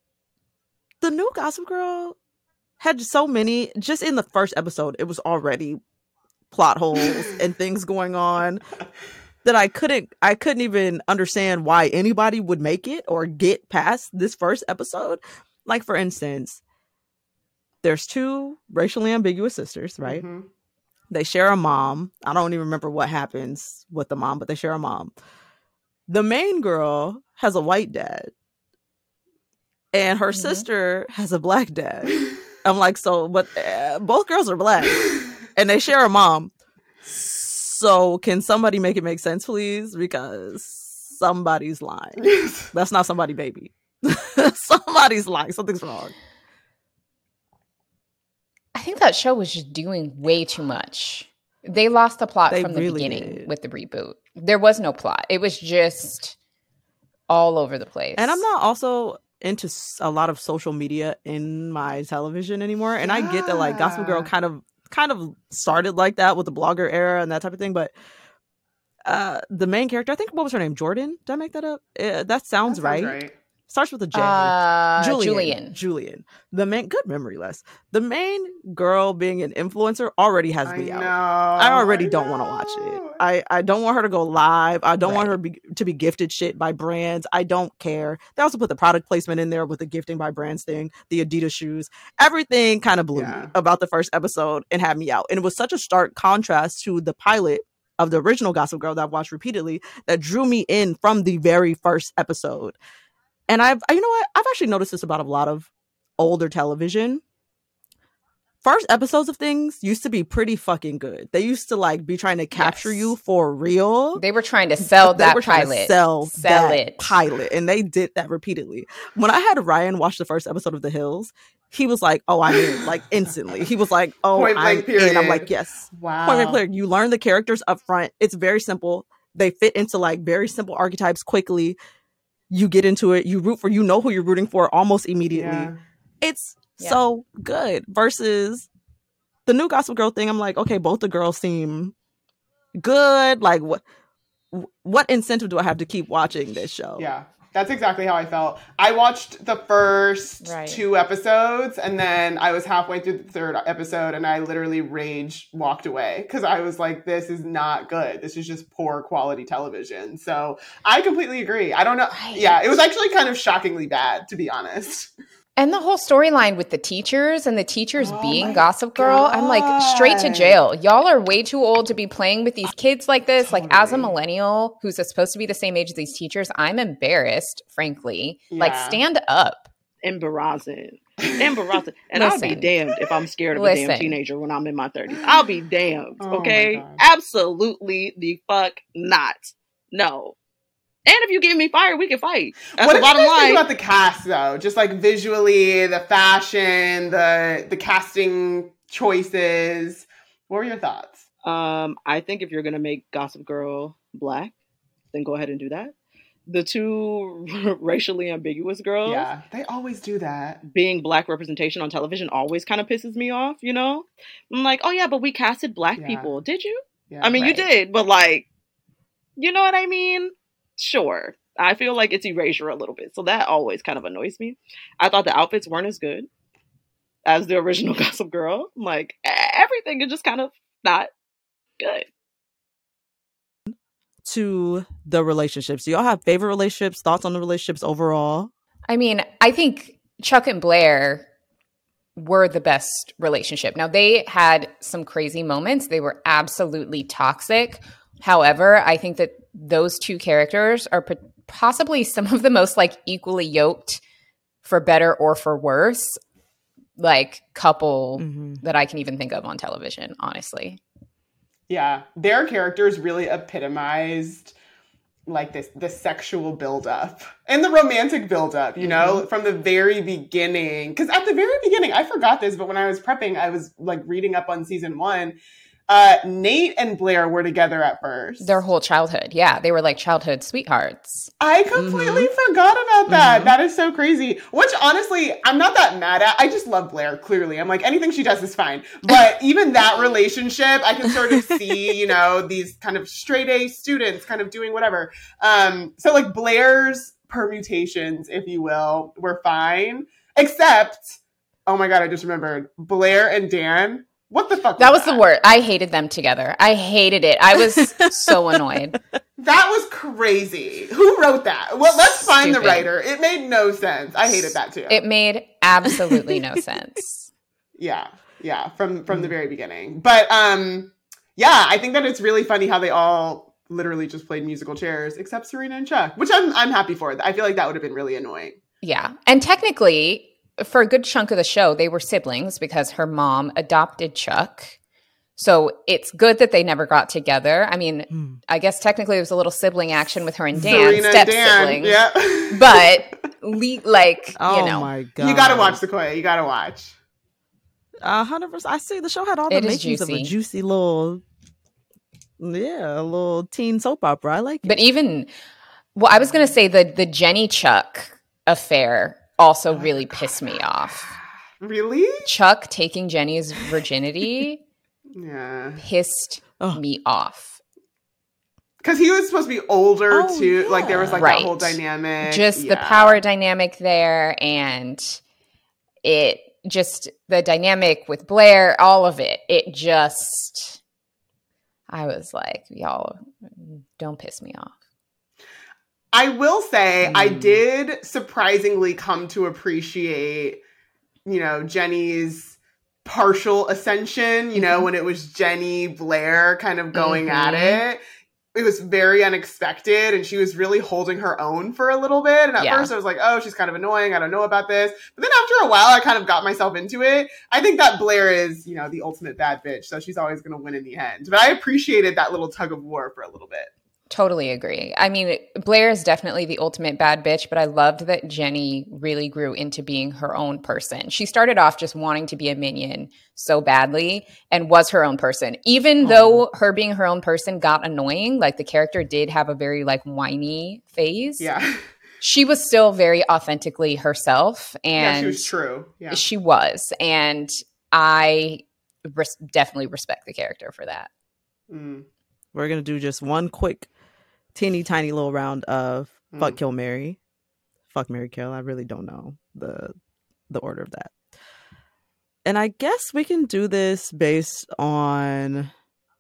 the new Gossip Girl had so many, just in the first episode, it was already plot holes and things going on that I couldn't even understand why anybody would make it or get past this first episode. Like, for instance, there's 2 racially ambiguous sisters, right? They share a mom. I don't even remember what happens with the mom, but they share a mom. The main girl has a white dad. And her sister has a black dad. I'm like, so, but both girls are black. And they share a mom. So can somebody make it make sense, please? Because somebody's lying. That's not somebody, baby. Somebody's lying. Something's wrong. I think that show was just doing way too much. They lost the plot from the beginning with the reboot. There was no plot. It was just all over the place. And I'm not also into a lot of social media in my television anymore, and I get that like Gossip Girl kind of started like that with the blogger era and that type of thing, but the main character, I think, what was her name, Jordan? Did I make that up? That sounds right. Starts with a J. Julian. The main, good memory, Les. The main girl being an influencer already has me out. I already don't want to watch it. I don't want her to go live. I don't want her to be gifted shit by brands. I don't care. They also put the product placement in there with the gifting by brands thing, the Adidas shoes. Everything kind of blew me about the first episode and had me out. And it was such a stark contrast to the pilot of the original Gossip Girl that I've watched repeatedly that drew me in from the very first episode. And you know what? I've actually noticed this about a lot of older television. First episodes of things used to be pretty fucking good. They used to like be trying to capture you for real. They were trying to sell that pilot. Sell it. Pilot. And they did that repeatedly. When I had Ryan watch the first episode of The Hills, he was like, oh, I'm in, like instantly. He was like, oh, I'm in. I'm like, yes. Wow. Point blank period. You learn the characters up front. It's very simple. They fit into like very simple archetypes quickly. You get into it, you root for, you know who you're rooting for almost immediately. Yeah. It's so good. Versus the new Gossip Girl thing, I'm like, okay, both the girls seem good. Like, what incentive do I have to keep watching this show? Yeah, that's exactly how I felt. I watched the first 2 episodes, and then I was halfway through the 3rd episode, and I literally walked away because I was like, this is not good. This is just poor quality television. So I completely agree. I don't know. Yeah, it was actually kind of shockingly bad, to be honest. And the whole storyline with the teachers and the teachers being Gossip Girl, I'm like, straight to jail. Y'all are way too old to be playing with these kids like this. Totally. Like, as a millennial who's supposed to be the same age as these teachers, I'm embarrassed, frankly. Yeah. Like, stand up. Embarrassing. And I'll be damned if I'm scared of a damn teenager when I'm in my 30s. I'll be damned, okay? Absolutely the fuck not. No. And if you give me fire, we can fight. That's what the did bottom you guys think line. about the cast, though? Just like visually, the fashion, the casting choices. What were your thoughts? I think if you're gonna make Gossip Girl black, then go ahead and do that. The two racially ambiguous girls, Yeah, they always do that. being black representation on television always kind of pisses me off, you know? I'm like, oh yeah, but we casted black Yeah. people. Did you? Yeah. I mean, you Right. did, but like, you know what I mean? Sure. I feel like it's erasure a little bit. So that always kind of annoys me. I thought the outfits weren't as good as the original Gossip Girl. Like, everything is just kind of not good. To the relationships. Do y'all have favorite relationships? Thoughts on the relationships overall? I mean, I think Chuck and Blair were the best relationship. Now, they had some crazy moments. They were absolutely toxic. However, I think that those two characters are possibly some of the most like equally yoked, for better or for worse, like couple that I can even think of on television, honestly. Yeah, their characters really epitomized like the sexual buildup and the romantic buildup, you know, from the very beginning. Because at the very beginning, I forgot this, but when I was prepping, I was like reading up on season 1. Nate and Blair were together at first. Their whole childhood. Yeah, they were like childhood sweethearts. I completely forgot about that. That is so crazy. Which honestly, I'm not that mad at. I just love Blair, clearly. I'm like, anything she does is fine. But even that relationship, I can sort of see, you know, these kind of straight A students kind of doing whatever. So like Blair's permutations, if you will, were fine. Except, oh my God, I just remembered. Blair and Dan. What the fuck? That was the word. I hated them together. I hated it. I was so annoyed. That was crazy. Who wrote that? Well, let's find the Stupid. writer. It made no sense. I hated that too. It made absolutely no sense. Yeah, from the very beginning. But yeah, I think that it's really funny how they all literally just played musical chairs, except Serena and Chuck, which I'm happy for. I feel like that would have been really annoying. Yeah. And technically, for a good chunk of the show, they were siblings because her mom adopted Chuck. So it's good that they never got together. I mean, I guess technically there was a little sibling action with her and Dan, Serena step and Dan, siblings. yeah. But like, Oh you know, my God. You gotta watch Sequoia. You gotta watch. 100%. I see the show had all the It is makings of a juicy. juicy little, a little teen soap opera. I like it. But even, well, I was going to say the Jenny Chuck affair also really pissed me off. Really? Chuck taking Jenny's virginity Yeah. pissed me off. Because he was supposed to be older Oh, too. yeah. Like there was like Right. that whole dynamic. Just the Yeah. power dynamic there, and it just the dynamic with Blair, all of it. It just, I was like, y'all, don't piss me off. I will say I did surprisingly come to appreciate, you know, Jenny's partial ascension, you know, when it was Jenny Blair kind of going at it. It was very unexpected, and she was really holding her own for a little bit. And at first I was like, oh, she's kind of annoying. I don't know about this. But then after a while, I kind of got myself into it. I think that Blair is, you know, the ultimate bad bitch. So she's always going to win in the end. But I appreciated that little tug of war for a little bit. Totally agree. I mean, Blair is definitely the ultimate bad bitch, but I loved that Jenny really grew into being her own person. She started off just wanting to be a minion so badly and was her own person. Even though her being her own person got annoying, like the character did have a very like whiny phase. Yeah. She was still very authentically herself. And Yeah, she was true. Yeah. she was. And I definitely respect the character for that. Mm. We're going to do just one quick teeny tiny little round of fuck, kill, marry. Fuck, marry, kill. I really don't know the order of that. And I guess we can do this based on,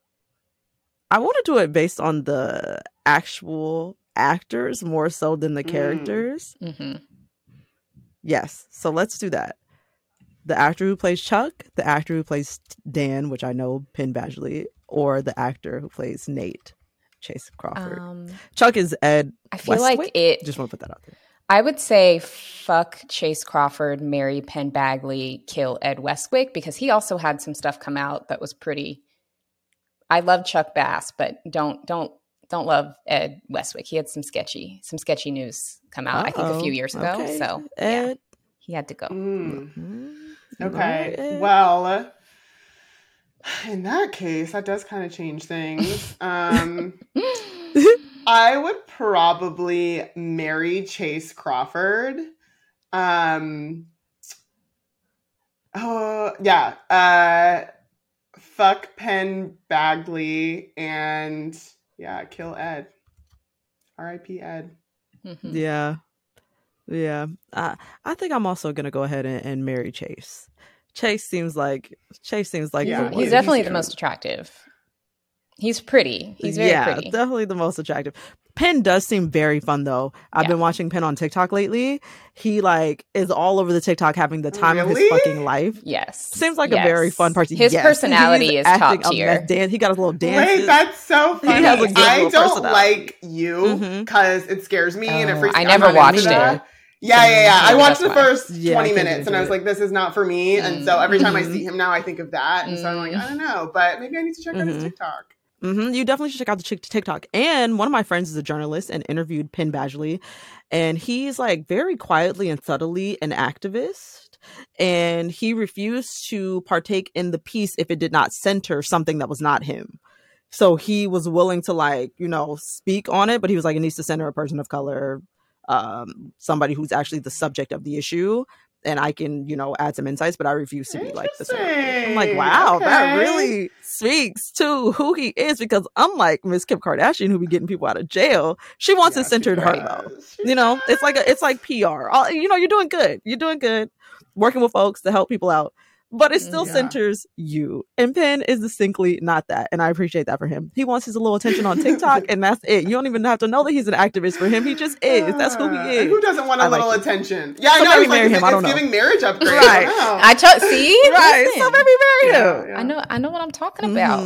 I want to do it based on the actual actors more so than the characters. Yes. So let's do that. The actor who plays Chuck, the actor who plays Dan, which I know Penn Badgley, or the actor who plays Nate, Chase Crawford. Chuck is Ed I feel Westwick. like it. Just want to put that out there. I would say fuck Chase Crawford, marry Penn Badgley, kill Ed Westwick, because he also had some stuff come out that was pretty. I love Chuck Bass, but don't don't love Ed Westwick. He had some sketchy news come out, I think a few years ago. Okay. So Ed. yeah, he had to go. Okay. Right. Well, in that case, that does kind of change things. I would probably marry Chase Crawford. Fuck Penn Badgley and kill Ed. R.I.P. Ed. Mm-hmm. Yeah. I think I'm also gonna go ahead and marry Chase. Chase seems like he's definitely the most attractive. He's pretty. He's very pretty. Definitely the most attractive. Penn does seem very fun though. I've been watching Penn on TikTok lately. He is all over the TikTok having the time of his fucking life. Yes. Seems like a very fun person. His personality is top tier. He got his little dance. Wait, that's so funny. I don't like You because it scares me and it freaks me out. I never watched it. Yeah. I watched the first 20 minutes and I was like, this is not for me. And so every time I see him now, I think of that. And so I'm like, I don't know, but maybe I need to check out his TikTok. You definitely should check out the TikTok. And one of my friends is a journalist and interviewed Penn Badgley. And he's very quietly and subtly an activist. And he refused to partake in the piece if it did not center something that was not him. So he was willing to speak on it, but he was like, it needs to center a person of color, somebody who's actually the subject of the issue. And I can, add some insights, but I refuse to be like this. I'm like, wow, that really speaks to who he is, because unlike Miss Kim Kardashian, who be getting people out of jail, she wants it centered her though. It's like PR. You're doing good. You're doing good working with folks to help people out. But it still centers you. And Penn is distinctly not that. And I appreciate that for him. He wants his little attention on TikTok, and that's it. You don't even have to know that he's an activist for him. He just is. That's who he is. And who doesn't want a little attention? Yeah, I know. Marry him. I don't know. Giving marriage upgrade. Right. See? Right. So maybe marry him. Yeah. I know what I'm talking about.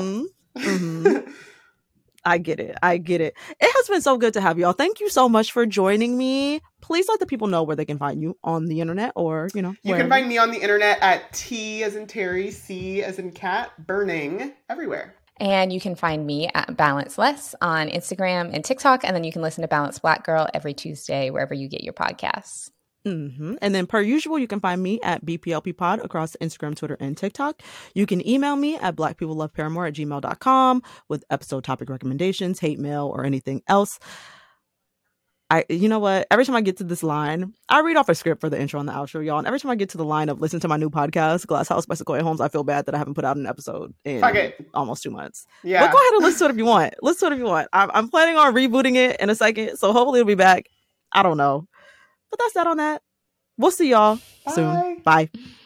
I get it. It has been so good to have y'all. Thank you so much for joining me. Please let the people know where they can find you on the internet, or, You can find me on the internet at T as in Terry, C as in cat, burning everywhere. And you can find me at Balance Less on Instagram and TikTok. And then you can listen to Balance Black Girl every Tuesday, wherever you get your podcasts. And then per usual, you can find me at BPLP Pod across Instagram, Twitter, and TikTok. You can email me at blackpeopleloveparamore@gmail.com with episode topic recommendations, hate mail, or anything else. You know what? Every time I get to this line, I read off a script for the intro and the outro, y'all. And every time I get to the line of listen to my new podcast, Glass House by Sequoia Holmes, I feel bad that I haven't put out an episode in almost 2 months. Yeah. But go ahead and listen to it if you want. I'm planning on rebooting it in a second, so hopefully it'll be back. I don't know. But that's that on that. We'll see y'all soon. Bye.